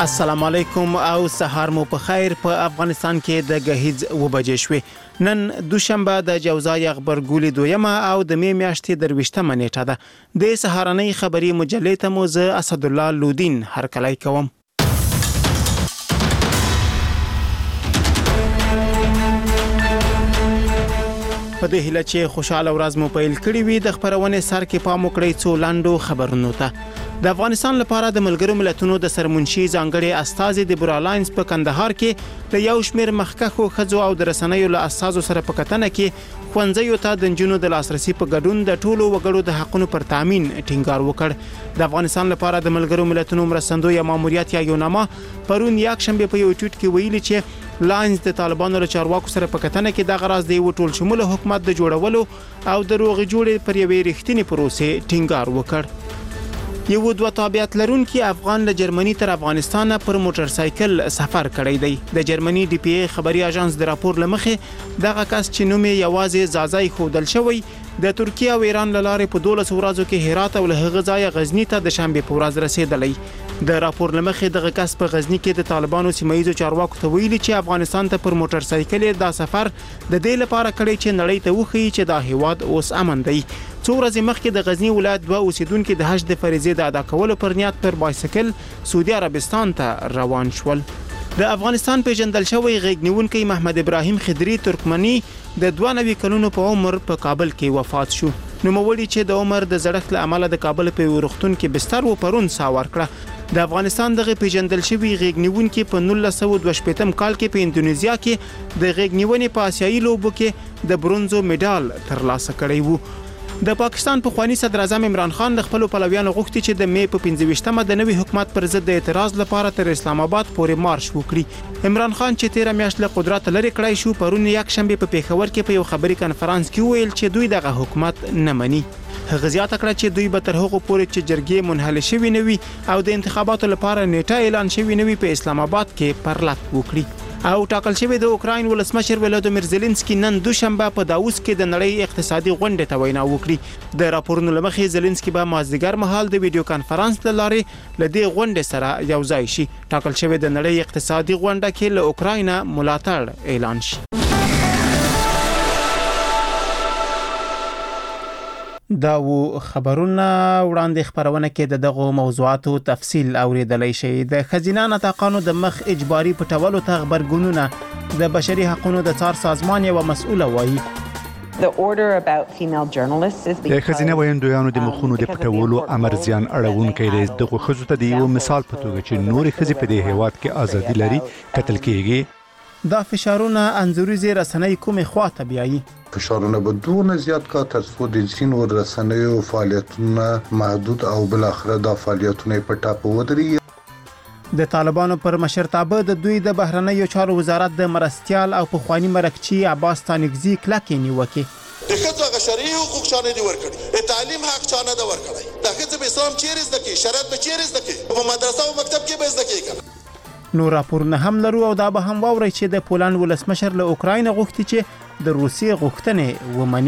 السلام علیکم او سهار مو په خیر. په افغانستان کې د غهیز وبجې شوې. نن دوشنبه د جوزای خبرګولي دویمه او د می میاشتې درويشتمه نیټه ده. د سهارنۍ خبري مجلې ته مو زه اسد الله لودین هرکلی کوم. په دې هیله چې خوشاله ورځ مو پیل کړی وي د خبرونه سر کې پام وکړئ څو لاندو خبرونو ته. د افغانستان لپاره د ملګرو ملتونو د سرمنشي ځانګړي استازي د برالاینس په کندهار کې د یو شمېر مخکښو ښځو او د رسنیو له استازو سره په کتنه کې ښوونځیو ته د نجونو د لاسرسي په ګډون د ټولو وګړو د حقونو پر تامین ټینګار وکړ. د افغانستان لپاره د ملګرو ملتونو مرستندوی ماموریت یا یوناما پرون یکشنبه په یو ټویټ کې ویلي چې لاینز د طالبانو له چارواکو سره په کتنه کې د غراض دی ټول شموله حکومت د جوړولو او د روغ جوړې پر یوې رښتینی پروسې ټینګار وکړ. یو دوه تابعیت لرونکي افغان له جرمني تر افغانستان پر موټر سایکل سفر کړی دی. د جرمني ډي پی ای خبري اژانس د راپور لمخې دغه کس چې نوم یې یوازې زازای خودل شوی د ترکیه او ایران لاره په 12 ورځو کې هرات او له هغه ځای غزنی ته د شنبه په ورځ رسیدلی. د راپور لمخې دغه کس په غزنی کې د طالبانو سیمایي چارواکو ته ویلي چې افغانستان ته پر موټر سایکل دا سفر د دې لپاره کړی چې نړۍ ته وښیي چې دا هیواد اوس امن دی. څو ورځې مخکې د غزنی ولایت دوه اوسیدونکو د حج د فریضې د ادا کولو پر نیت پر بایسکل سعودي عربستان ته روان شول. د افغانستان پیژندل شوی غیږنیونکی محمد ابراهیم خضری ترکمنی د 92 کلونو په عمر په کابل کې وفات شو. نوموړي چې د عمر د زړښت له امله د کابل په ورختون کې بستر و پرون ساور کړه. د افغانستان دغه پیژندل شوی غیږنیونکی په 1922 کال کې په اندونیزیا کې د غیږنیونې په آسیایي لوبو کې د برونزو میډال ترلاسه کړی وو. د پاکستان پخوانی صدر اعظم عمران خان د خپل پلویانو غوښتي چې د می په 25مه د نوي حکومت پر ضد د اعتراض لپاره تر اسلام آباد پورې مارش وکړي. عمران خان چې 13 میاشتې له قدرت لري کړای شو پرون یکشنبه په پیښور کې په یو خبري کانفرنس کې ویل چې دوی دغه حکومت نه مني. هغه زیاته کړه چې دوی به تر هغه پورې چې جرګې منحل شوي نه وي او د انتخاباتو لپاره نیټه اعلان شوي نه وي په اسلام آباد کې پرلط وکړي. او ټاکل شوی د اوکراین ولسمشر ولادیمیر زيلنسکي نن دوشنبه په داووس کې د نړۍ اقتصادي غونډې ته وینا وکړي. د راپورونو لمخې زيلنسکي به مازدیګر مهال د ویډیو کانفرنس له لارې له دې غونډې سره یو ځای شي. ټاکل شوی د نړۍ اقتصادي غونډه کې له اوکراین ملاتړ اعلان شي. دا و خبرونه وړاندې خبرونه کې دغه موضوعاتو تفصیل اوریدلای شي. د خزینه نطاقانو د مخ اجباري پټولو ته خبرګونونه د بشري حقوقو د څار سازمان یو مسؤله وایي. د خزینه ویندویانو د مخونو د پټولو امر زیان اړونکي دی. دغه خزو ته د یو مثال په توګه چې نورې خزې په دې هیواد کې ازادي لري قتل کیږي. دا فشارونه انځوريزي رسنۍ کومې خواته بیایي؟ فشارونه به دونه زیات کا تر څو د ځینو رسنیو فعالیتونه محدود او بل اخره د فعالیتونو په ټاپه ودرېږي. د طالبانو پر مشرتابه د دوی د بهرنیو چارو وزارت د مرستيال او پخوانی مرکچی عباس تانګزی کلکې نیوکه. د خځو غشري حقوق چانه دی ورکړي، تعلیم حق چانه دی ورکړي. د خځو به اسلام چیرې زده کی، شریعت به چیرې زده کی، په مدرسه او مکتب کې به زده کی. نور راپورونه هم لرو او دا به هم واوري چې د پولند ولسمشر له اوکراین غوښتي چې د روسیې غوښتنې ومني.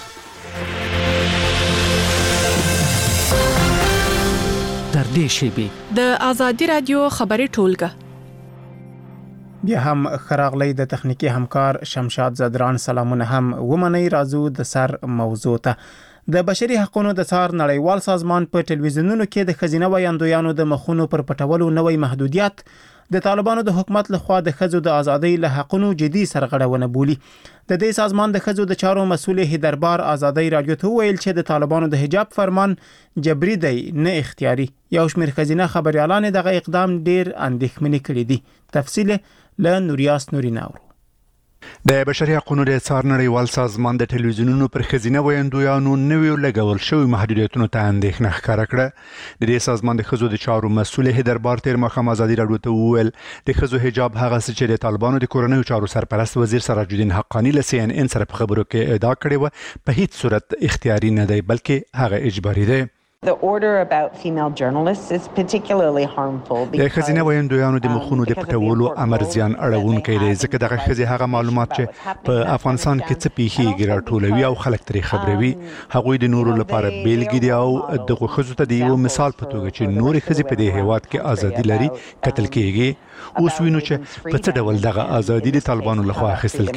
تر دې شیبي د ازادي رادیو خبري ټولګه بیا هم خراغلی د تخنیکی همکار شمشاد زدران سلامونه هم ومني. راځو د سر موضوع ته. د بشري حقوقو د څار نړیوال سازمان په ټلویزیونونو کې د خزینه ویاندویانو د مخونو پر پټولو نوې محدودیت د طالبانو د حکومت لخوا د خځو د ازادۍ له حقونو جدي سرغړونه بولی. د دې سازمان د خځو د چارو مسؤل هیدربار ازادۍ رادیو ته ویل چې د طالبانو د حجاب فرمان جبري دی نه اختیاري. یو شمېر خزینه خبريالان دغه اقدام ډیر اندېښمنې کړي دي. تفصیل له نوریاس نوریناور. د بشري حقوقو د څار نړیوال سازمان د ټلویزیونونو پر خزینه ویاندویانو نویو لګول شوی محدودیتونو ته اندېښنه ښکاره کړه. د دې سازمان د خزو د چارو مسؤل هیدربار تیر مخام ازادي رادیو ته وویل د خزو حجاب هغه څه چې د طالبانو د کورنیو چارو سرپرست وزیر سراج الدین حقانی له CNN سره په خبرو کې ادعا کړې و په هیڅ صورت اختیاري نه دی بلکې هغه اجباري دی. The order about female journalists is particularly harmful د خزینه ویندویانو د مخونو د پټولو امر زیان اړونکی دی ځکه دغه ښځې هغه معلومات چې په افغانستان کې څه پیښیږي راټولوي او خلک ترې خبروي. هغوی د نورو لپاره بیلګې دي او دغه ښځو ته د یو مثال په توګه چې نورې ښځې په دې هیواد کې ازادي لري کتل کېږي. اوس وینو چې په څه ډول دغه ازادي د طالبانو لخوا اخیستل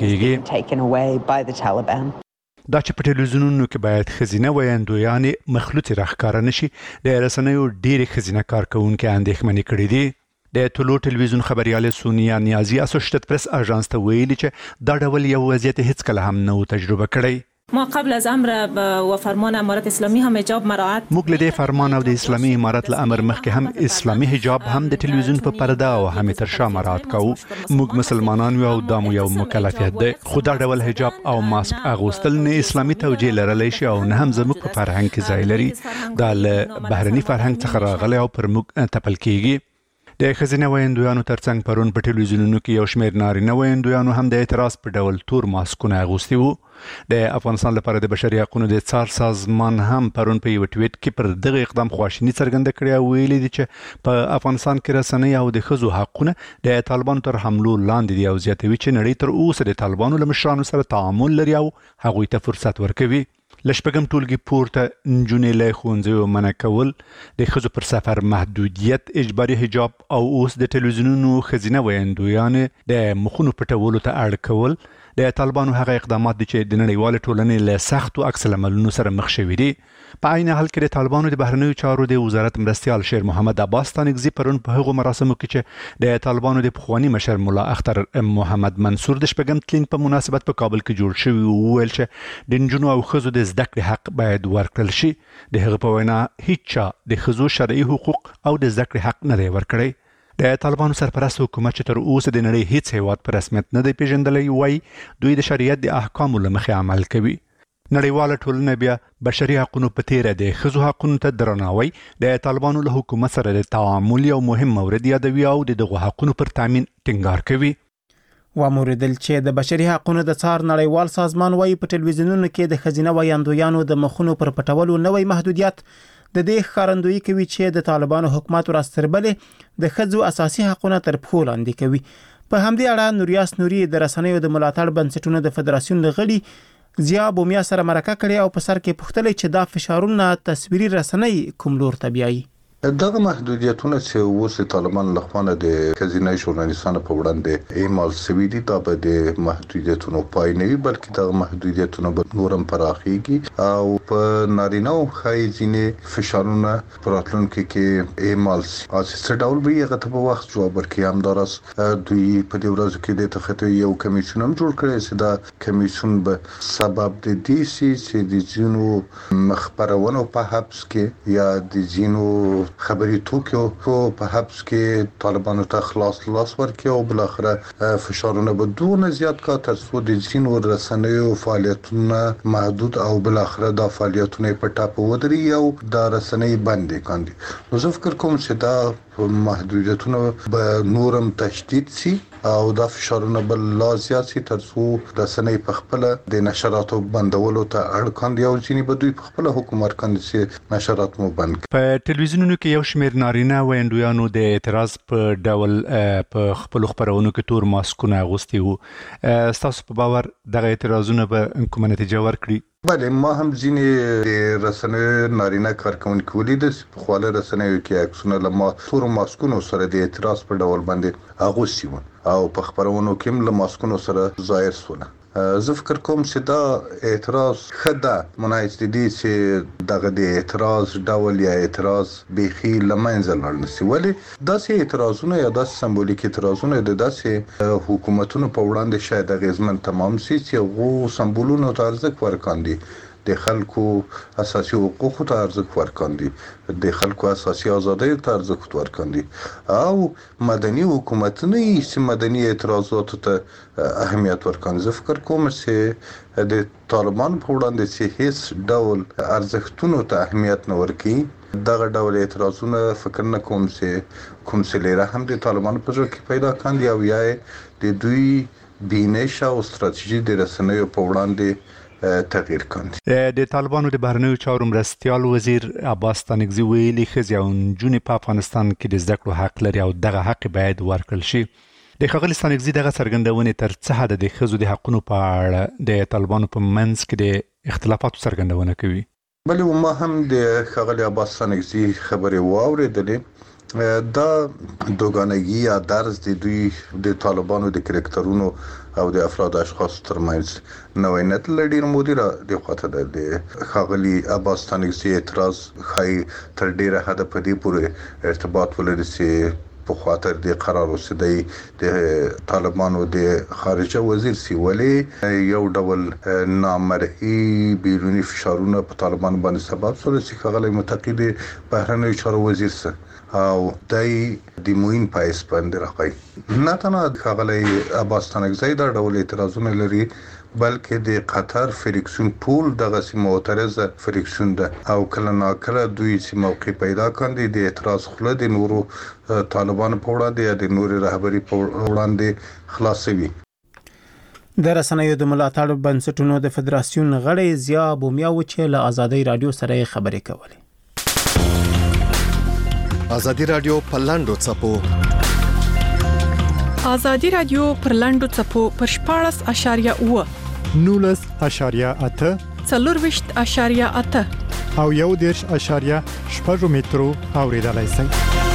کېږي. دا چې په ټلویزیونونو کې باید ښځینه ویندویانې مخلوطې راښکاره نشي د رسنیو ډېرې ښځینه کارکوونکې اندېښمنې کړې دي. د طلوع ټلویزیون خبریاله سونیا نیازي اسوشیتډ پریس اژانس ته ویلي چې دا ډول یو وضعیت هیڅکله هم نه و تجربه کړی. ما قبل از امر و فرمان امارت اسلامی هم حجاب مراعات موږ له دې فرمان او د اسلامي امارت له امر مخکې هم اسلامي حجاب هم د ټلویزیون په پرده او هم تر شا مراعات کوو. موږ مسلمانان یو او دا مو یو مکلفیت دی. خو دا ډول حجاب او ماسک اغوستل نه اسلامي توجیه لرلی شي او نه هم زموږ په فرهنګ کې ځای لري. دا له بهرني فرهنګ څخه راغلی او پر موږ تپل کېږي. د ښځینه ویندویانو ترڅنګ پرون په ټلویزیونونو کې یو شمېر نارینه ویندویانو هم د اعتراض په ډول تور ماسکونه اغوستي وو. د افغانستان لپاره د بشري حقوقو د څار سازمان هم پرون په یو ټویټ کې پر دغه اقدام خواشیني څرګنده کړې او ویلي دي چې په افغانستان کې رسنۍ او د ښځو حقونه د طالبانو تر حملو لاندې دي او زیاتوي چې نړۍ تر اوسه د طالبانو له مشرانو سره تعامل لري او هغوی ته فرصت ورکوي. له شپږم ټولګي پورته نجونې له ښوونځیو منع کول، د ښځو پر سفر محدودیت، اجباري حجاب او اوس د ټلویزیونونو ښځینه ویندویانې د مخونو پټولو ته اړ کول د طالبانو هغه اقدامات دي چې د نړیوال ټولنې له سختو عکس العملونو سره مخ شوي دي. په عین حال کې د طالبانو د بهرنیو چارو د وزارت مرستیال شیر محمد عباس تانکزي پرون په هغو مراسمو کې چې د طالبانو د پخواني مشر ملا اختر محمد منصور د شپږم تلین په مناسبت په کابل کې جوړ شوی وویل چې د نجونو او ښځو د زده کړې حق باید ورکړل شي. د هغه په وینا هیڅ چا د ښځو شرعي حقوق او د زده کړې حق نه دی ورکړی. د طالبانو سرپرست حکومت چې تر اوسه د نړۍ هیڅ هیواد په رسمیت نه دی پیژندلی وایي دوی د شریعت د احکامو له مخې عمل کوي. نړیواله ټولنه بیا بشري حقوقو په تیره د ښځو حقوقو ته درناوی د طالبانو له حکومت سره د تعامل یو مهم مورد یادوي او د دغو حقوقو پر تامین ټینګار کوي. وموردل چې د بشري حقوقو د څار نړیوال سازمان وايي په ټلویزیونونو کې د ښځینه ویندویانو د مخونو پر پټولو نوې محدودیت د دې ښکارندویي کوي چې د طالبانو حکومت راستربلې د ښځو اساسي حقوقو تر پښو لاندې کوي. په همدې اړه نوریاس نوري د رسنیو د ملاتړ بنسټونو د فدراسیون غړي ضیا بومیا سره مرکه کړې او په سر کې پوښتنه چې دا فشارونه تصویري رسنۍ کوم لور ته بیایي. دغه محدودیتونه چې اوس طالبان له خوا د ښځینه ژورنالیستانو په وړاندې اعمال شوي دي دا به د محدودیتونو پای نه وي بلکې دغه محدودیتونه به نور هم پراخیږي او په نارینه او ښځینه فشارونه په راتلونکي کې اعمال شي. څه ډول به یې هغه ته په وخت جواب ورکړي. همداراز دوی په دې ورځو کې د تخته یو کمیسیون هم جوړ کړی چې دا کمیسیون به سبب د دې چې د ځینو خبرونو په حبس کې یا د ځینو خبري توکو په حبس کې طالبانو ته خلاص ورکړي او بل اخره فشارونه به دونه زیات کا تر څو د ځینو رسنیو فعالیتونه محدود او بل اخره د فعالیتونو په ټاپه ودري او د رسنۍ باندې کاندي. نو زه فکر کوم چې دا محدودیتونه به نورم تشدید شي او دا فشارونه بل لا زیات شي تر څو رسنۍ په خپل د نشراتو بندولو ته اړ کاندي او ځینې به دوی په خپل حکومت کاندي چې نشرات مو بند کړي. په ټلویزیونونو کې یو شمېر نارینه ویندویانو د اعتراض په ډول په خپل خبرونو کې تور ماسکونه اغوستي وو. ستاسو په باور دغه اعتراضونه به کومه نتیجه ورکړي؟ بله ما هم ځینې د رسنیو نارینه کارکوونکي ولیدل په خواله رسنیو کې عکسونه له تورو ماسکونو سره د اعتراض په ډول باندې اغوستي وو او په خبرونو کې هم له ماسکونو سره ظاهر شول. زه فکر کوم چې دا اعتراض خدا مناسب دي چې دغه د اعتراض ډول یا اعتراض بيخي لمنځه لاړ نشي. ولی داسې اعتراضونه یا داسې سمبولیک اعتراضونه د داسې حکومتونو په وړاندې شاید غیزمن تمام شي چې غو سمبولونو ته ارزښت ورکاندي، د خلکو اساسي حقوقو ته ارزښت ورکاندي، د خلکو اساسي ازادۍ ته ارزښت ورکاندي او مدني حکومتونه چې مدني اعتراضاتو ته اهمیت ورکاندي. زه فکر کوم چې د طالبان په وړاندې چې هیڅ ډول ارزښتونو ته اهمیت نه ورکړي دغه ډول اعتراضونه فکر نه کوم چې کوم څه لري هم د طالبان په ځای کې پیدا کاندي او یا د دوی بینش او ستراتیژي د رسنیو په وړاندې تغییر کاندي. د طالبانو د بهرنیو چارو مرستیال وزیر عباس ستانکزي ویلي ښځې او نجونې په افغانستان کې د زده کړو حق لري او دغه حق باید ورکړل شي. د ښاغلي ستانکزي دغه څرګندونې تر څه حده د ښځو د حقونو په اړه د طالبانو په منځ کې د اختلافاتو څرګندونه کوي. بلې ما هم د ښاغلي عباس ستانکزي خبرې واورېدلې. دا دوګانګي یا درز د دوی د طالبانو د کرکټرونو او د افراد اشخاص ترمنځ نوې نت لډیر مدیره د خاطر د ښاغلي عباس ستانکزي اعتراض خای تر ډیره حد په دې پورې ارتباط ولري چې په خاطر د قرار اوسېدی د طالبانو د خارجه وزیر سی ولی یو ډول نامرئي بیرونی فشارونه په طالبانو باندې سبب شول چې ښاغلي متقی د بهرنیو چارو وزیر سره او دای د موین پایس باندې راغی. نه تنها ښاغلي عباس ستانکزي دا ډول اعتراضونه لري بلکې د قطر فریکسون ټول دغه معترضه فریکسون ده او کله ناکله دوی چې موقع پیدا کاندي د اعتراض خله د نورو طالبانو په وړاندې یا د نورو رهبری په وړاندې خلاصوي. د رسنیو د ملاتړ بنسټونو د فدراسیون غړي ضیا بومیاو چې له آزادۍ رادیو سره خبرې کولې. آزادي رادیو په لاندو چپو آزادي رادیو پر لاندو چپو پر 14.8 19.8 24.8 او 1.8 مترو اوریدلای شئ.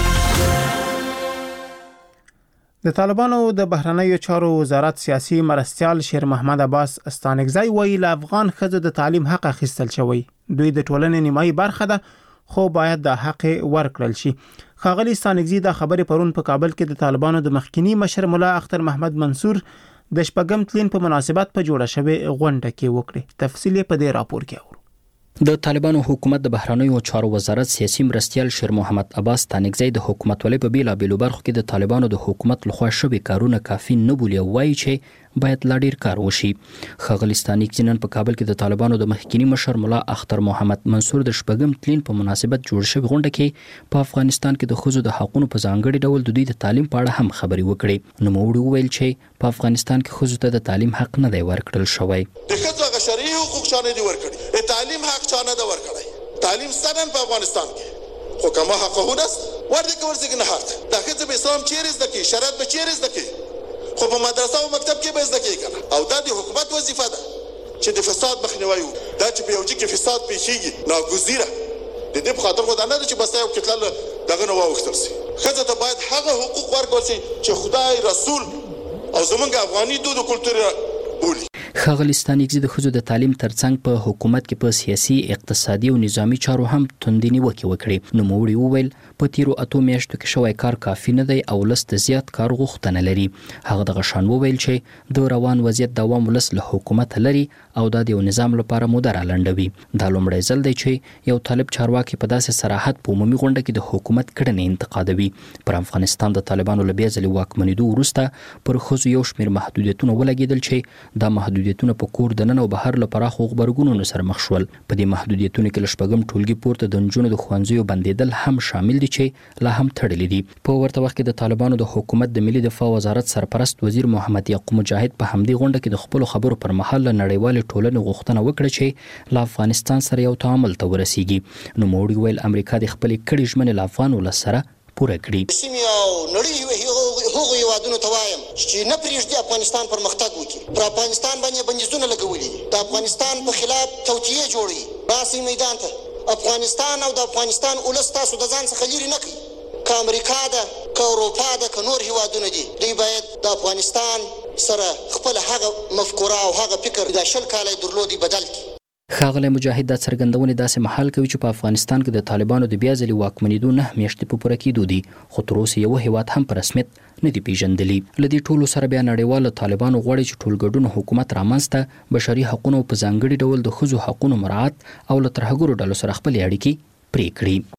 د طالبانو د بهرنیو چارو وزارت سیاسي مرستیال شیر محمد عباس ستانکزي ویل افغان ښځو د تعلیم حق اخیستل شوی. دوی د ټولنې نیمایي برخه ده خو باید د حق ورکړل شي. ښاغلي ستانکزي د خبرې پرون په کابل کې د طالبانو د مخکنی مشر مولا اختر محمد منصور د شپږم تلین په مناسبت په جوړه شوی غونډه کې وکړي. تفصیل په دې راپور کې اورو. د طالبانو حکومت د بهرنیو چارو وزارت سیاسي مرستیال شیر محمد عباس ستانکزي د حکومتولۍ په بیلابېلو برخو کې د طالبانو د حکومت لخوا شوي کارونه کافي نه بولي او وایي چې باید لا ډیر کار وشي. ښاغلي ستانکزي نن په کابل کې د طالبانو د مخکنی مشر مولا اختر محمد منصور د شپږم تلین په مناسبت جوړ شوی غونډه کې په افغانستان کې د ښځو د حقوقو په ځانګړي ډول د دوی د تعلیم په اړه هم خبرې وکړې. نوموړي وویل چې په افغانستان کې ښځو ته د تعلیم حق نه دی ورکړل شوی. د ښځو هغه شرعي حقوق چا نه دي ورکړي، تعلیم حق چا نه دی ورکړی. تعلیم ستنن په افغانستان کې خو کما حقونه ورته ورځي نه حق د ښځو په اسلام چیرې زده کی شریعت په چیرې زده کی خو په مدرسه او مکتب کې به زده کیږي او دا د حکومت وظیفه ده چې د فساد مخنیوي دا چې په یو ځای کې فساد پیښیږي ناګزیره د دې په خاطر خو دا نه ده چې بس یو کتل دغه نو واوښتل شي. ښځه ته باید هغه حقوق ورکړل شي چې خدای رسول او زمونږ افغاني دود او کلتور بولي. ښاغلي ستانکزي د ښځو د تعلیم ترڅنګ په حکومت کې په سیاسي، اقتصادي او نظامی چارو هم توندې نیوکې وکړې. نوموړي وویل په تیرو 8 میاشتو کې شوی کار کافي نه دی او لست زیات کار غوښتنه لري. هغه د غشان وویل چې د روان وضعیت دوام ولس له حکومت لري او د یو نظام لپاره موده رالنډوي. دا لومړی ځل دی چې یو طالب چارواکي په داسې صراحت په عمومي غونډه کې د حکومت کړنې انتقادوي. پر افغانستان د طالبانو له بیا ځلې واکمنېدو وروسته پر ښځو یو شمېر محدودیتونه ولګېدل چې دا محدودیتونه په کور دننه او بهر له پراخو غبرګونونو سره مخ شول. په دې محدودیتونو کې له شپږم ټولګي پورته د نجونو د ښوونځیو بندېدل هم شامل دي چې لا هم تړلي دي. په ورته وخت کې د طالبانو د حکومت د ملي دفاع وزارت سرپرست وزیر محمد یعقوب مجاهد په همدې غونډه کې د خپل خبرو پر مهال له نړیوال ټولنې غوښتنه وکړه چې له افغانستان سره یو تعامل ته ورسیږي. نوموړي ویل امریکا د خپل کړي ژمنې له افغان ولس سره پوره کړي. سیمه او نړۍ هغه یوادونو ته وایم چې نه پریږدي افغانستان پرمختګ وکړي. پر افغانستان باندې بندیزونه لګولي د افغانستان په خلاف توطیه جوړي. باسي میدان ته افغانستان او د افغانستان ولس تاسو د ځان څخه لري نه کړي. که امریکا ده که اروپا ده که نور هیوادونه دي دوی باید د افغانستان سره خپل هغه مفکوره او هغه فکر د 10 کال درلودي بدل کړي. ښاغلی مجاهد دا څرګندونې داسې مهال کوي چې په افغانستان کې د طالبانو د بیا ځلې واکمنېدو 9 میاشتې په پوره کېدو دي خو تر اوسه یو هیواد هم په رسمیت نه دی پیژندلی. له دې ټولو سره بیا نړیوال طالبانو غواړي چې ټولګډون حکومت رامنځته بشري حقوقو په ځانګړي ډول د ښځو حقوقو مراعات او له ترهګرو ډلو سره خپل اړیکې پرې کړي.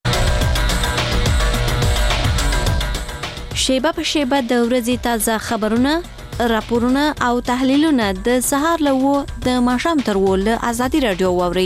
شیبه په شیبه د ورځې تازه خبرونه، راپورونه او تحلیلونه د سهار له 9 د ماښام تر 10 له آزادي رادیو واوري.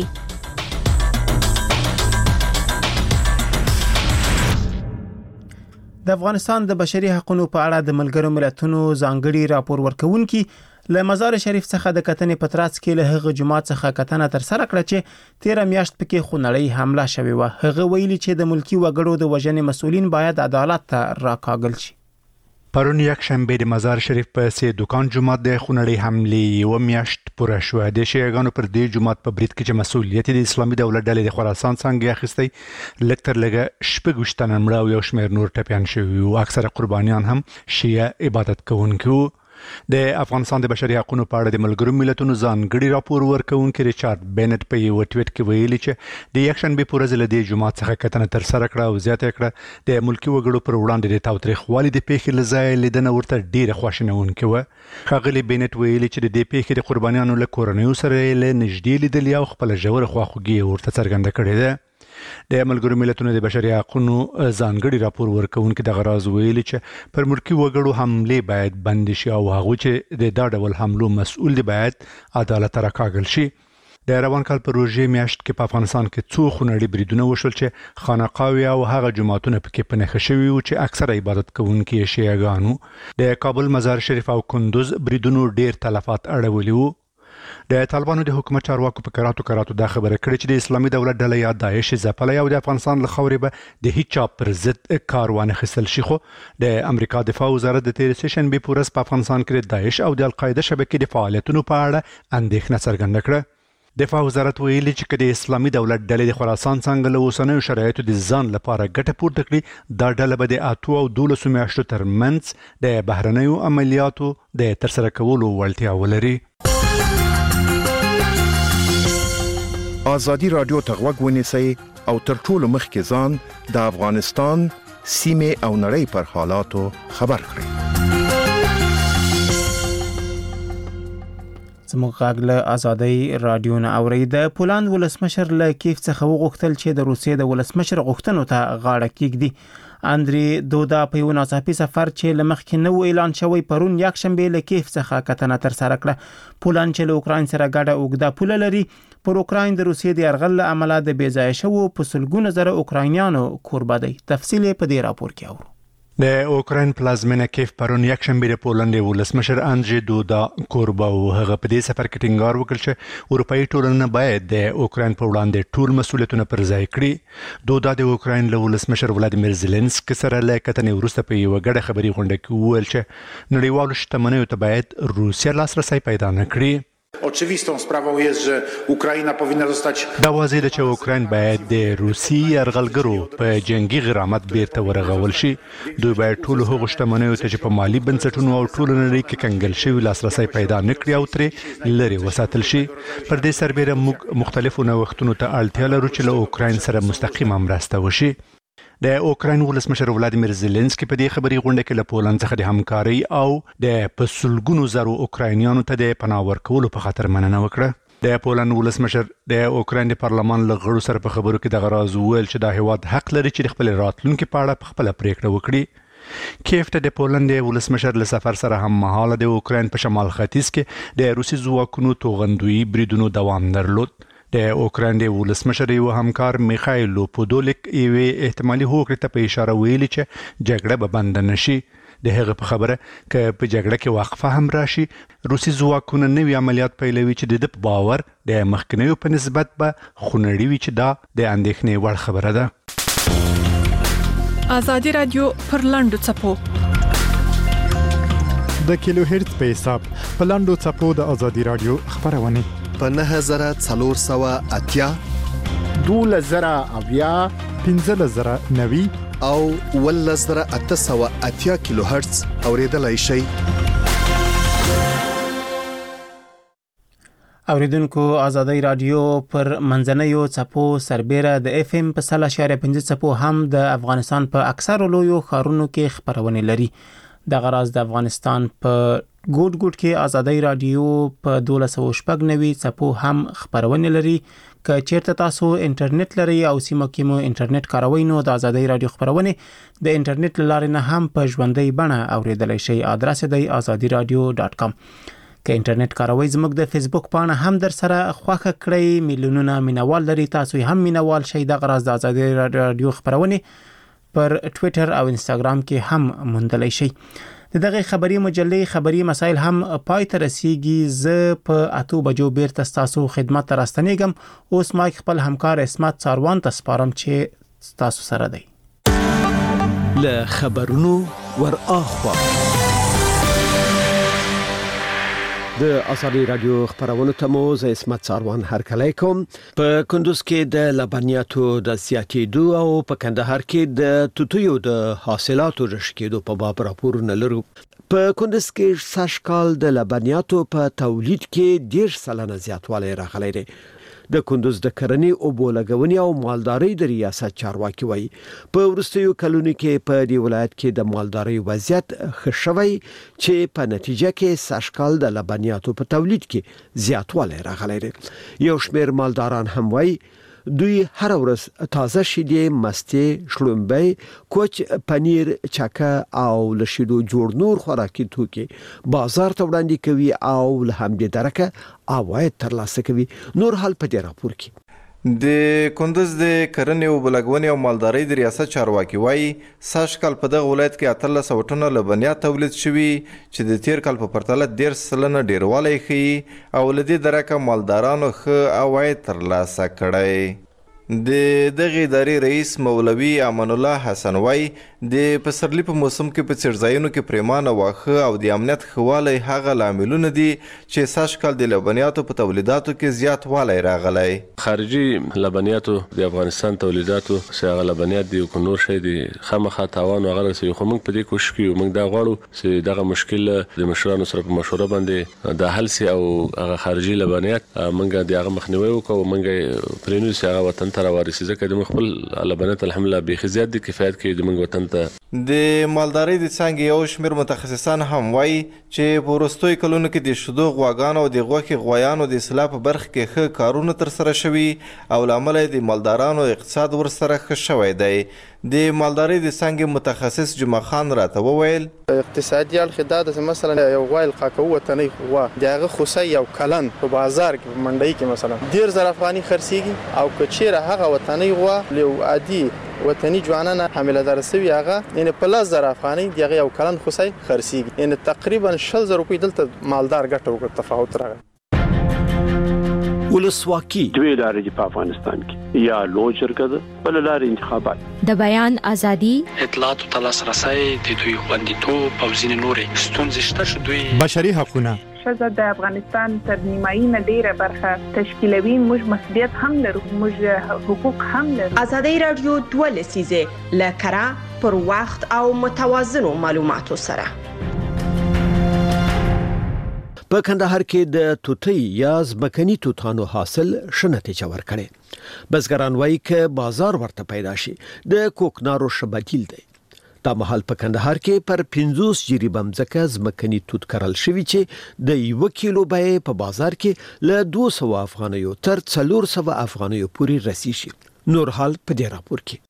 د افغانستان د بشري حقوقو په اړه د ملګرو ملتونو ځانګړي راپور ورکونکي له مزار شریف څخه د کتنې په ترڅ کې له هغه جماعت څخه کتنه تر سره کړه چې 13 میاشت پکې خونړۍ حمله شوې و. هغه ویلي چې د ملکی وګړو د وژنې مسؤلین باید عدالت ته راکاږل شي. پرون یک شنبه د مزار شریف په سه دکان جماعت د خونړۍ حملې و میاشت پوره شو. د شیعاګانو پر دې جماعت په برید کې چې مسؤلیت د اسلامي دولت ډلې د خراسان څنګه اخیستی لکتر لګه شپږ تنه مړه او یو شمېر نور ټپیان شوي او اکثره قربانیان هم شیعه عبادت کوونکي. د افغانستان د بشري حقوقو په اړه د ملګرو ملتونو ځانګړي راپور ورکونکي ریچارډ بینټ په یو ټویټ کې ویلي چې د یک شنبه په ورځ له دې جماعت څخه کتنه تر سره کړه او زیاته کړه د ملکی وګړو پر وړاندې د تاوتریخوالي د پیښې لځای لیدنه ورته ډیره خواشینونکې و. ښاغلي بینټ ویلي چې د دې پیښې د قربانیانو له کورنیو سره له نږدې لیدل او خپل ژور خواخوږي ورته څرګنده کړې ده. د ملګرو ملتونو د بشري حقوقو ځانګړي راپور ورکونکي د غراز ویلي چې پر ملکی وګړو حمله باید بند شي او هغه چې د دا ډول حملو مسؤل دي باید عدالت راکاږل شي. د روان کال په روژې میاشت کې په افغانستان کې څو خونړي بریدونه وشول چې خانقاوي او هغه جماعتونه پکې په نښه شوي وو چې اکثره عبادت کوونکي شیعاګانو. د کابل مزار شریف او کندوز بریدونو ډیر تلفات اړولي وو. د طالبانو د حکومت چارواکو په کراتو دا خبره کړې چې د اسلامي دولت ډله یا داعش ځپلې او د افغانستان له خاورې به د هیڅ چا پر ضد کار وانه خستل شي. خو د امریکا دفاع وزارت د تیر سیشن به پورس په افغانستان کې د داعش او د القاعده شبکې د فعالیتونو په اړه اندېښنه څرګنده کړه. دفاع وزارت ویلي چې د اسلامي دولت ډلې د خراسان څنګه له اوسنیو شرایطو د ځان لپاره ګټه پورته کړي دا ډله به د 8 او 12 میاشتو ترمنځ د بهرنیو عملیاتو د ترسره کولو وړتیا ولري. آزادی رادیو ته غوږ ونیسئ او تر ټولو مخکې ځان د افغانستان سیمې او نړۍ پر حالاتو خبر کړئ. زموږ غږ له آزادۍ رادیو نه اوري. د پولند ولسمشر له کیف څخه وغوښتل چې د روسیې د ولسمشر غوښتنو ته غاړه کېږدي. اندری دودا په یو ناڅاپي سفر چې لمخکې نو اعلان شوی پرون یک شنبه له کیف څخه کتنه تر سره کړه. پولند چې له اوکراین سره ګډه اوږده پوله لري پر اوکراین د روسیې د یرغل له امله د بې ځایه شوو په سلګونه زره اوکراینیانو کوربه دی. تفصیل په دې راپور کې اورو. د اوکراین پلازمینه کیف پرون یک شنبه د پولند ولسمشر اندری دودا کوربه او هغه په دې سفر کې ټینګار وکړ چې اروپאי ټولنه باید د اوکراین په وړاندې ټول مسؤلیتونه پر ځای کړي. دودا د اوکراین له ولسمشر ولادیمیر زيلنسکي سره له کتنې وروسته په یو غړ خبري غونډه کې وویل چې نړیوالو شتمنیو ته باید روسیا لاسرسي پیدا نکړي. Oczywistą sprawą jest, że Ukraina powinna zostać. دا واضح ده چې اوکراین باید د روسي یرغلګرو په جنگي غرامت بیرته ورغول شي. دوی باید ټول هغه شتمنیو ته چې په مالی بنسټونو او ټول نړۍ کې کنګل شوی لاسرسي پیدا نکړي او ترې لري وساتل شي. پر دې سربېره موږ مختلفو نوښتونو ته اړتیا لرو چې له اوکراین سره مستقیمه مرسته وشي. د اوکراین ولسمشر ولادیمیر زيلنسکي په دې خبري غونډه کې له پولند څخه د همکاري او د پسلګونو زرو اوکراینیانو ته د پناه ورکولو په خاطر مننه وکړه. د پولند ولسمشر د اوکراین د پارلمان له غړو سره په خبرو کې د غراز ویل چې د هیواد حق لري چې خپل راتلونکو په اړه خپل پریکړه وکړي. کیف ته د پولند ولسمشر له سفر سره هم مهاله د اوکراین په شمال ختیځ کې د روسي ځواکونو توغندوی بریدونو دوام درلود. د اوکراین د ولسمشر یو همکار میخایلو پودولیک یو احتمالي هوکړه ته په اشاره ویلي چې جګړه به بند نشي. د هغه په خبره ک په جګړه کې وقفه هم راشي روسي ځواکونه نوي عملیات پیلوي چې د باور د مخکنیو په نسبت به خونړی وي چې دا د اندېښنې وړ خبره ده. آزادی رادیو پر لاندو چپو د کیلو هرتز په حساب په لاندو چپو د آزادی رادیو خبرونه په 9480 12090 15090 او 11880 کیلو هرتز اوریدلای شئ. اوریدونکو آزادی رادیو پر منځنیو چپو سربېره د اف ام په 0.5 چپو هم د افغانستان په اکثر لویو ښارونو کې خبرونه لري. د غراز د افغانستان په ګوټ ګوټ کې آزادی رادیو په 1290 چپو هم خبرونه لري. که چیرته تاسو انټرنیټ لري او سیمه کې مو انټرنیټ کاروئ نو د آزادی رادیو خبرونه د انټرنیټ لارې نه هم په ژوندۍ بڼه اوریدلای شئ. ادرس دی azadiradio.com. که انټرنیټ کاروئ زموږ د فیسبوک پاڼه هم در سره خوښه کړئ. میلیونونه مینوال لري، تاسو هم مینوال شئ. د غراز د آزادی رادیو خبرونه پر ټوئیټر او انستګرام کې هم موندلی شئ. دغه خبري مجلې خبري مسایل هم پای ته رسیږي. زه په 8 بجو بیرته تاسو خدمت ته راستنیږم. اوس ما خپل همکار اسمت ساروان ته سپارم چې تاسو سره دی. له خبرونو ور اخوا د آزادی رادیو خبرونو ته مو زه اسمت ساروان هرکلی کوم. په کندوز کې د لبنیاتو د زیاتېدو او په کندهار کې د توتیو د حاصلاتو رشکېدو په باب راپورونه لرو. په کندوز کې سږکال د لبنیاتو په تولید کې 10% زیاتوالی راغلی دی. د کندوز د کرنې او بولګونې او مالدارۍ د ریاست چارواکي وایي په وروستیو کلونو کې په دې ولایت کې د مالدارۍ وضعیت ښه شوی چې په نتیجه کې سږکال د لبنیاتو په تولید کې زیاتوالی راغلی دی. یو شمېر مالداران هم وایي دوی هر ورځ تازه شیدې، مستې، شړومبۍ، کوچ، پنیر، چکه او له شیدو جوړ نور خوراکي توکي بازار ته وړاندې کوي او له همدې درکه عواید ترلاسه کوي. نور حال په دې راپور کې. د کندوز د کرنې او بلګونې او مالدارۍ د ریاست چارواکي وایي سږکال په دغه ولایت کې 1300 ټنه لبنیات تولید شوي چې د تیر کال په پرتله 10% ډیروالی ښیي او له دې درکه مالدارانو ښه عواید ترلاسه کړی. د دغه ادارې رئیس مولوي امان الله حسن وای د پسرلی په موسم کې په څړځایونو کې پریمانه واخه او د امنیت خواله هغه لاملونه دي چې سږکال د لبنیاتو په تولیداتو کې زیات والی راغلی. خارجي لبنیاتو د افغانستان تولیداتو چې هغه لبنیات دي او نور شي دي خامخا تاوان او غلط سي خو موږ په دې کوشش کوو. موږ دا غواړو چې دغه مشکل د مشرانو سره په مشوره باندې د حل سي او هغه خارجي لبنیات موږ د هغه مخنیوي وکړو. موږ پرینو سي هغه وطن ته راوړي ځکه د خپل لبنیات الحمدلله به زیات د کفایت کې د موږ وطن ته. د مالدارۍ د څانګې یو شمېر متخصصان هم وایي چې په وروستیو کلونو کې د شیدو غواګانو او د غوښې غویانو د اصلاح په برخه کې ښه کارونه ترسره شوي او له امله د مالدارانو اقتصاد ورسره ښه شوی دی. د مالدارۍ د څانګې متخصص جمعه خان راته وویل اقتصادي اړخ دا د مثلا یو غوی القاکو وطني غوا دغه خوسي یو کلن په بازار کې په منډي کې مثلا 10000 افغاني خرڅيږي او کچيره هغه وطني غوا له عادي وطني ځوانانه حامله درسوي هغه یعنی په 10000 افغاني دغه یو کلن خوسي خرڅيږي یعنی تقریبا 6000 روپۍ دلته مالدار ګټه وکړ تفاوت راغی. ولسواکي دوی لارې په افغانستان کې یا لوی جرګه ده بل لارې انتخابات د بیان ازادي اطلاعات او لاسرسي د دوی خوندیتوب او ځینې نورې ستونزې شته چې دوی بشري حقوقونه ښځه د افغانستان تر نیمایي نه ډیره برخه تشکیلوي. موږ مسؤلیت هم لرو، موږ حقوق هم لرو. ازادي رادیو 2 لسیزه لکرا پر وخت او متوازنو معلوماتو سره. په کندهار کې د توتی یا ځمکني توتانو حاصل ښه نتیجه ورکړي. بزګران وایي چې بازار ورته پیدا شي د کوکنارو ښه بدیل دی. دا مهال په کندهار کې پر 50 جریبه ځمکه ځمکني توت کرل شوي چې د 1 کیلو بیه په بازار کې له 200 افغانیو تر 400 افغانیو پورې رسیږي. نور حال په دې راپور کې.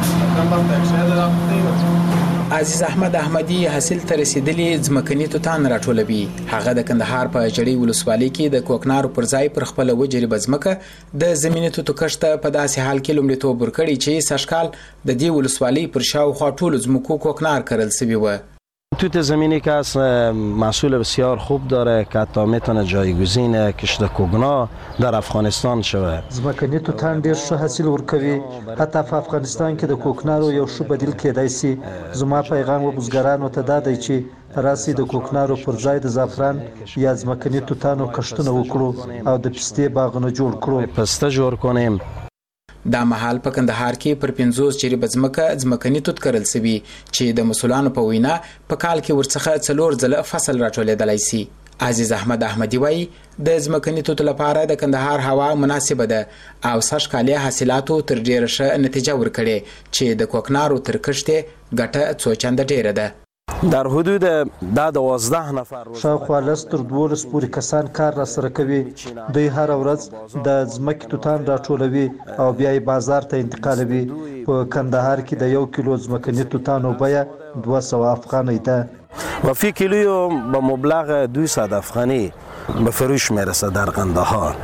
عزیز احمد احمدی حاصل ته رسیدلی ځمکني توتان راټولوي. هغه د کندهار په جړی ولسوالۍ کې د کوکنارو پر ځای پر خپل وجربه ځمکه د زمینی توت کښت په داسې حال کې لومړیتوب ورکړي چې سږکال د دې ولسوالۍ پر شاوخوا ټولو ځمکو کوکنار کرل شوی و. توت زمینی که از محصول بسیار خوب داره که حتی میتونه جایگزین کشت کوگنا در افغانستان شود. ځمکني توتان ډیر ښه حاصل ورکوي. حتی په افغانستان کې د کوکنارو یو ښه بدیل کېدای شي. زما پیغام و بزګرانو ته دا دی چې راسي د کوکنارو پر ځای د زعفران یا ځمکني توتانو کښتونه وکړو او د پستې باغونه جوړ کړو. پسته جوړ کنیم. دا مهال په کندهار کې پر 50 جریبه ځمکني توت کرل شوی چې د مسولانو په وینا په کال کې ورڅخه 4 ځله فصل راټولېدلی شي. عزیز احمد احمدی وایي د ځمکني توت لپاره د کندهار هوا مناسبه ده او سږکالي حاصلاتو تر ډیره ښه نتیجه ورکړي چې د کوکنارو تر کښت ګټه څو چنده ډیره ده. در حدود 12 نفر شاوخوا 10 تر 12 پورې کسان کار را سره کوي. دوی هر ورځ د ځمکې توتان راټولوي او بیا یې بازار ته انتقالوي. په کندهار کې د 1 کیلو ځمکني توتانو بیه 200 افغانۍ ده و فی کیلو به مبلغ 200 افغانی به فروش میرسه در قندهار.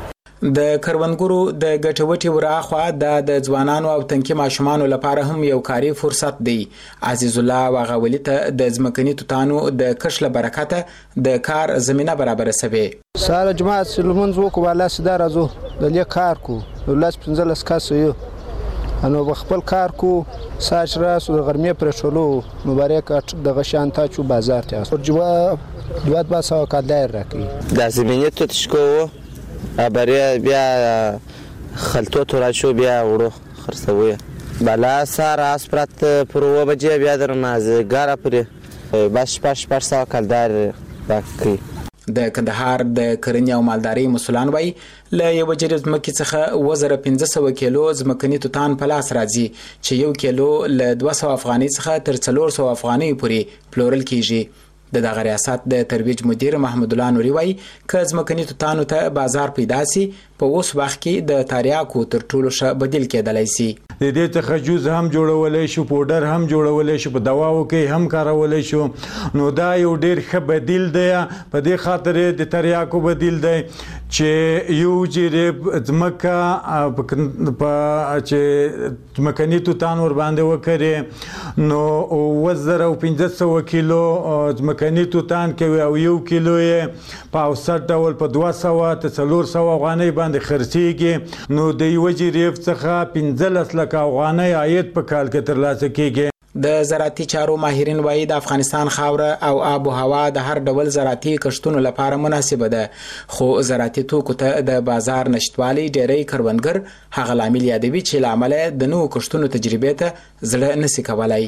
د کروندګرو د ګټوټي وراخوا د ځوانانو او تنکي ماشومانو لپاره هم یو کاری فرصت دی. عزیز الله واغولی ته د ځمکني توتانو د کښ له برکته د کار زمينه برابر سوي. ساره جماعت سلمون زو کو والا سدار ازو د لې کار کو لاس 15 کس یو انو بخپل کار کو ساج راس د غرمې پر شلو مبارک د غشانتا چو بازار ته جواب دوات با سو کادر راکی د زمينه تو تشکو ابریا بیا خلطو تورا شو بیا ورو خرڅوي بالا سار اسپرات پرو بجې بیا درنازه ګاره پر باش سو کالدار باقي. د کندهار د کرنې او مالدارۍ مسولان وای له یو جریز مکه څخه 1500 کیلو ځمکني توتان په لاس راځي چې یو کیلو له 200 افغاني څخه تر 400 افغاني پورې پلورل کیږي. د دغه ریاست د ترویج مدیر محمد الله نوري وای ک ځمکني توتانو ته بازار پیدا سي په اوس وخت کې د تاریاکو تر ټولو ښه بدیل کېدلای سي. د دې څخه جوز هم جوړولای شو، پودر هم جوړولای شو، په دواو کې هم کارولای شو. نو دا یو ډیر ښه بدیل دی. په دې خاطر د تاریاکو بدیل دی چې یو جریب ځمکه په چې ځمکني توتان ور باندې وکړي نو 1500 کیلو ځمکني توتان کوي او یو کیلو یې په اوسط ډول په 200 ته 400 افغانۍ باندې خرڅيږي. نو د یو جریب څخه 15 لک افغانۍ عاید په کال کې ترلاسه کیږي. د زراعتي چارو ماهرین وایي د افغانستان خاوره او آب او هوا د هر ډول زراعتي کښتونو لپاره مناسبه ده، خو زراعتي توکو ته د بازار نشټوالي ډېری کروندګر هغه لامل یادوي چې لامل د نوو کښتونو تجربې ته زړه نسی کولای.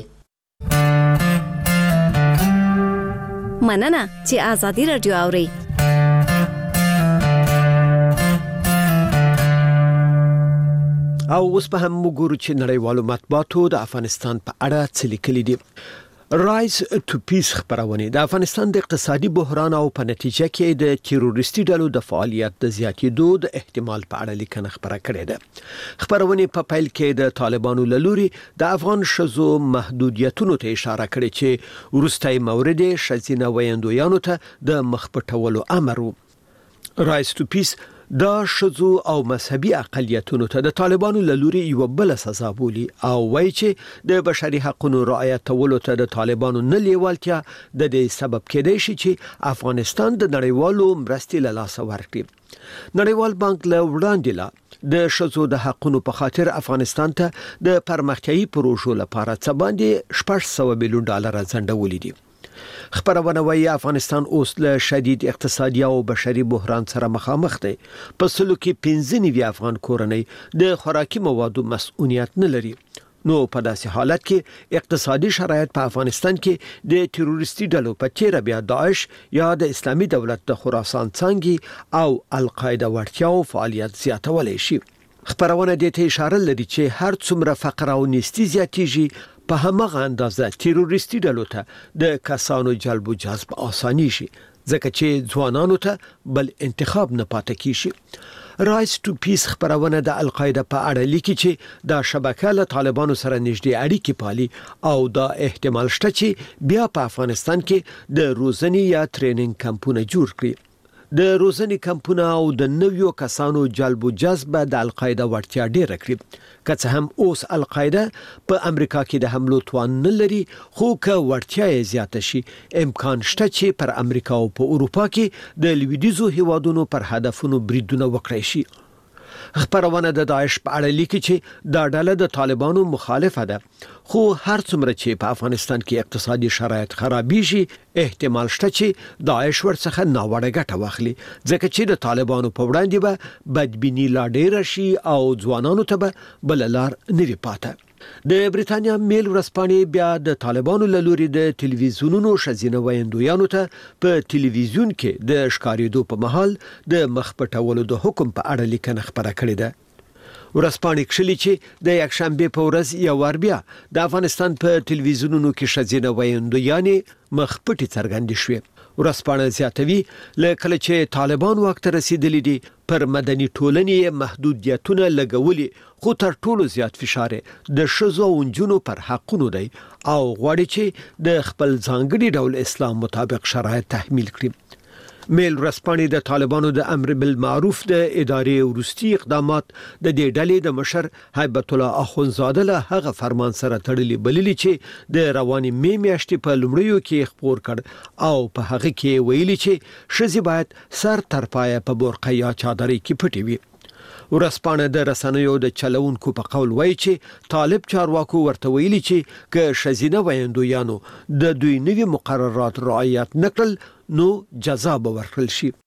مننه چې آزادي رادیو اوري. او اوس په هم وګورو چې نړیوالو مطبوعاتو د افغانستان په اړه څه لیکلي دي. رایز ټو پیس خبرونه د افغانستان د اقتصادي بحران او په نتیجه کې د تروریستي ډلو د فعالیت د زیاتېدو د احتمال په اړه لیکنه خبره کړې ده. خبرونه په پیل کې د طالبانو لوري د افغان شذو محدودیتونو ته اشاره کړې چې ورستۍ مورد شذینه ویندویانو ته د مخپټولو امر وو. رایز ټو پیس دا شذو او مذهبي اقلیتونو ته د طالبانو لوري یو بل سزا بولي او وایي چې د بشري حقوقو رعایتولو ته د طالبانو نه لیوالتیا د دې سبب کېدای شي چې افغانستان د نړیوالو مرستې له لاسه ورکړي. نړیوال بانک له وړاندې لا د شذو د حقوقو په خاطر افغانستان ته د پرمختیايي پروژو لپاره څه باندې 600 میلیون ډالر ځنډولې دي. خبرونه وايي افغانستان اوس له شدید اقتصادي او بشري بحران سره مخامخ دی. په سلو کې 15 افغان کورنۍ د خوراکي موادو مسؤلیت نه لري. نو په داسې حالت کې اقتصادي شرایط په افغانستان کې د تروریستي ډلو په تیر بیا داعش یا د اسلامي دولت د خراسان څنګه او القاعده ورتیاو فعالیت زیاتولای شي. خبرونه د ته اشاره لري چې هر څومره فقر او نیستی زیاتیږي په همغه اندازه تروریستي ډلو ته د کسانو جلب او جذب آسانی شي ځکه چې ځوانانو ته بل انتخاب نه پاتې کیږي. رایز ټو پیس خبرونه د القاعده په اړه لیکي چې دا شبکه له طالبانو سره نږدې اړیکې پالي او دا احتمال شته چې بیا په افغانستان کې د روزنې یا ټریننګ کمپونه جوړ کړي. د روزنې کمپونه او د نویو کسانو جلب او جذب د القاعده ورتیا ډیره کړي. که څه هم اوس القاعده په امریکا کې د حملو توان نه لري، خو که ورتیا یې زیاته شي امکان شته چې پر امریکا او په اروپا کې د لویدیزو هیوادونو پر هدفونو بریدونه وکړي شي. خبرونه د داعش په اړه لیکي چې دا ډله د طالبانو مخالفه ده، خو هر څومره چې په افغانستان کې اقتصادي شرایط خرابېږي احتمال شته چې داعش ورڅخه ناوړه ګټه واخلي ځکه چې د طالبانو په وړاندې به بدبینی لا ډېره شي او ځوانانو ته به بل لار نه وي پاته. د بریتانیا میل ورځپاڼې بیا د طالبانو لوري د ټلویزیونونو شذینه ویندویانو ته په ټلویزیون کې د ښکاریدو په محل د مخپټولو د حکم په اړه لیکنه خبره کړې ده. ورځپاڼې کښلي چې د یکشنبه په ورځ یو ور بیا د افغانستان په ټلویزیونونو کې شذینه ویندویانې مخپټي څرګندې شوې. ورځپاڼه زیاتوي لکه چې طالبان وخت رسیدلی دي پر مدني ټولنې محدودیتونه لګولي، خو تر ټولو زیات فشار د شذو او نجونو پر حقونو دی او غواړي چې د خپل ځانګړي ډول اسلام مطابق شرایط تحمیل کړي. میل ورځپاڼې د طالبانو د امر بالمعروف د ادارې وروستي اقدامات د دې ډلې د مشر هیبت الله اخونزاده له هغه فرمان سره تړلي بللي چې د رواني میاشتې په لومړیو کې خبر کړ او په هغه کې ویلي چې ښځې باید سر تر پایه په برقه یا چادرې کې پټې وي. ورځپاڼه د رسنیو د چلونکو په قول وایي چې طالب چارواکو ورته ویلي چې که ښځینه ویندویانو د دوی نوي مقررات رعایت نکړل نو جزا به ورکړل شي.